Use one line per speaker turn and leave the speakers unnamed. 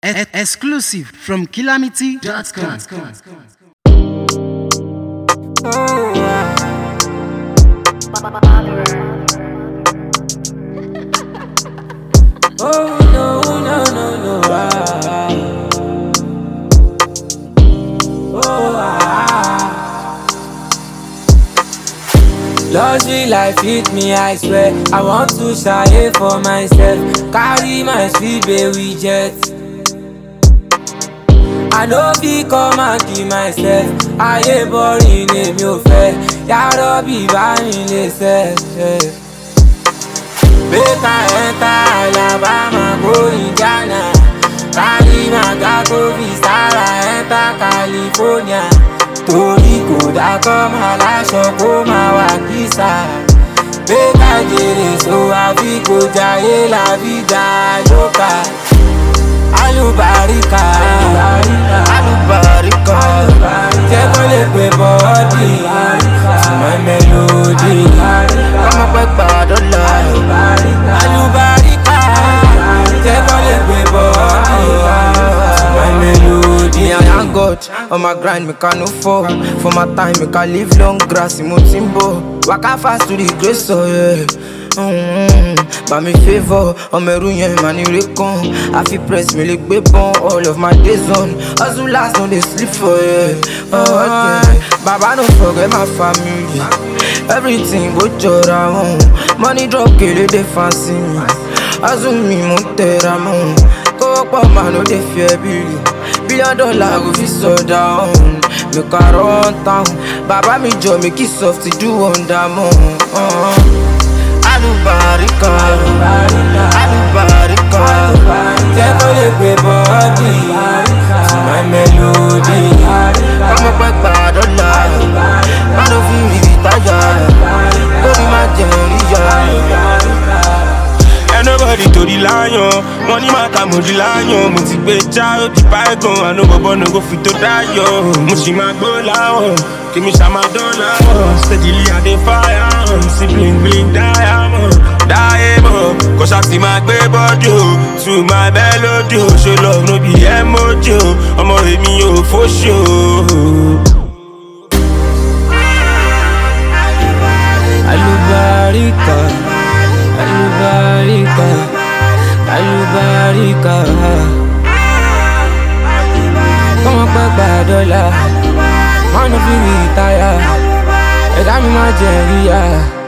Exclusive from Calamity.com.
Oh no, no, no, no. Luxury life hit me, I swear. I want to shy for myself. Carry my sweet baby jet. I know be come and give myself. I ain't boring, èmi ò fẹ́. Ya Rabbi bá mi lè ṣe. Make I enter Alabama, go Indiana. Carry my gato Vistara, enter California. Torí kò dákọ́ máa láṣọ kó máa wà kísà. Make I jèrè so àfi kò jayé la vida loca. Alubarika, alubarika, jẹ́ kó lè pè bọ́ọ̀dì to my melody. Kọ́mọ pẹ́ gbàdọ́là. Alubarika, jẹ́ kó lè pè bọ́ọ̀dì to my melody.
I thank God on my grind, me can no fall. For my time, me can live long grass in Motimbo. Waka fast to the grace, oh yeah. By me favor, on me ruin, man, you recon. I feel press me like baby, all of my days on. Hustle last, no they sleep for yeah. Oh, okay. Baba, don't forget my family. Everything but your own. Money drop, kill it, they fancy me. Hustle me, montera mon. Go up, man, no they fear Billy. $1 billion go fi so down. Make I run town. Baba me joy, make it soft to do on that moon. Alubarika, alubarika,
jẹ́ kó lè pè bọ́ọ̀dì to my melody.
kọ́mọ pẹ́ gbàdọ́là, má ló fi rí táyà, lórí má jẹun ríyà.
Nobody to the lion, money matter mo di lion. Mo ti gbé já ó di bygone, àná bọ̀bọ̀ no go fit to die yo. Mo ṣì máa gbó láwọ̀, kí mi ṣá máa dán láwọ̀. Steadily I dey fire on, sí bling bling diamond. Diamond, kò ṣá ti máa gbé bọ́dì o, to my melody o. Ṣé love no be emoji o, ọmọ èmi ò fóṣì o.
Alubarika, alubarika, alubarika. Kọ́mọ pẹ́ gbàdọ́là, mọ́nà fi rí táyà. Ẹ̀dá mi máa jẹ ríyà.